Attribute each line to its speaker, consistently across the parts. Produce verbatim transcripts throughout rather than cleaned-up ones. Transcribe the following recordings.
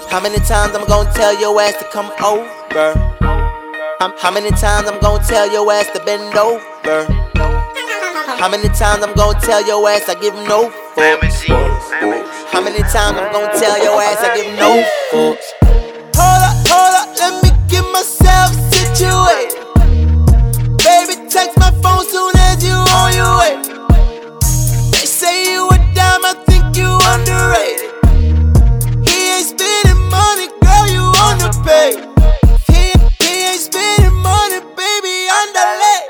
Speaker 1: How many times I'm gonna tell your ass to come over? How, how many times I'm gonna tell your ass to bend over? How many times I'm gonna tell your ass I give no fucks? How many times I'm gonna tell your ass I give no fucks? Hold up, hold up, let me get myself situated. Baby, text my phone soon as you on your way. They say you a dime, I think you underrated. He ain't spending money, girl, you on the pay. He, he ain't spending money, baby, underlay.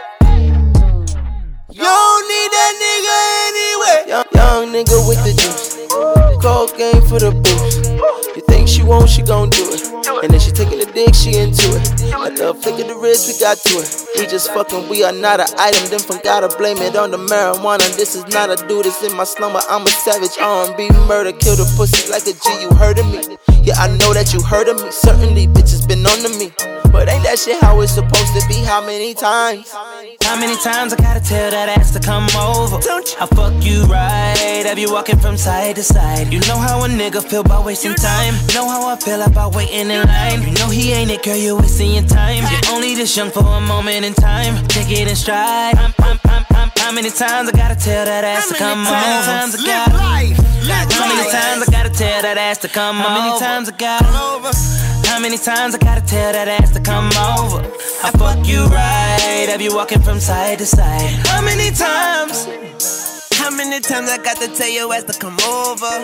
Speaker 1: You don't need that nigga anyway. Young, young nigga with the juice, cocaine for the boost. You think she won't, she gon' do it. And then she taking the dick, she into it. After a flick of the wrist, we got to it. We just fucking, we are not an item. Then forgot to blame it on the marijuana. This is not a dude, it's in my slumber. I'm a savage, R and B murder. Kill the pussy like a G, you heard of me. Yeah, I know that you heard of me. Certainly, bitches been on to me. But ain't that shit how it's supposed to be? How many times?
Speaker 2: How many times I gotta tell that ass to come over? I fuck you right, have you walking from side to side. You know how a nigga feel about wasting time. You know how I feel about waiting in line. You know he ain't it, girl, you're wasting your time. You're only this young for a moment in time. Take it in stride. I'm, I'm, I'm, I'm, how many times I gotta tell that ass to come over? How many times I gotta How many times I gotta tell that ass to come over? How many times I gotta How many times I gotta tell that ass to come over? I fuck you right, have you walking from side to side. How many times?
Speaker 3: How many times I got to tell your ass to come over?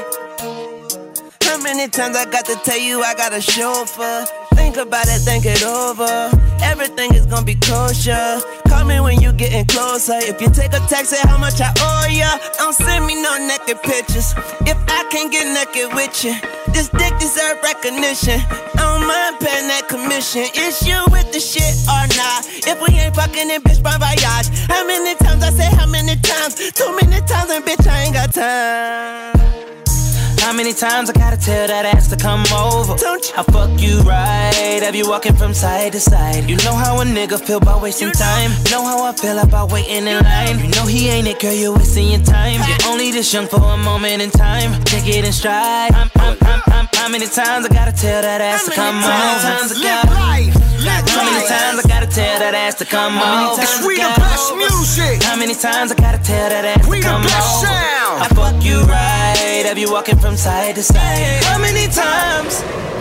Speaker 3: How many times I got to tell you I got a chauffeur? Think about it, think it over. Everything is gonna be kosher. Call me when you getting closer. If you take a text, say how much I owe ya. Don't send me no naked pictures. If I can't get naked with you, this dick deserve recognition. I don't mind paying that commission. Is you with the shit or not? If we ain't fucking in bitch, bon voyage. How many times I say how many times? Too many times and bitch, I ain't got time.
Speaker 2: How many times I gotta tell that ass to come over?
Speaker 3: Don't you?
Speaker 2: I fuck you right, have you walking from side to side. You know how a nigga feel about wasting time. You know how I feel about waiting in line. You know he ain't it, girl, you're wasting your time. You're only this young for a moment in time. Take it in stride. I'm, I'm, I'm, I'm, how many times I gotta tell that ass to come over? How many times I gotta How many times I gotta tell that ass to come over?
Speaker 4: It's we the best music.
Speaker 2: How many times I gotta tell that ass
Speaker 4: We
Speaker 2: to
Speaker 4: the
Speaker 2: come
Speaker 4: best
Speaker 2: over?
Speaker 4: sound.
Speaker 2: I fuck you right, have you walking from side to side. How many times?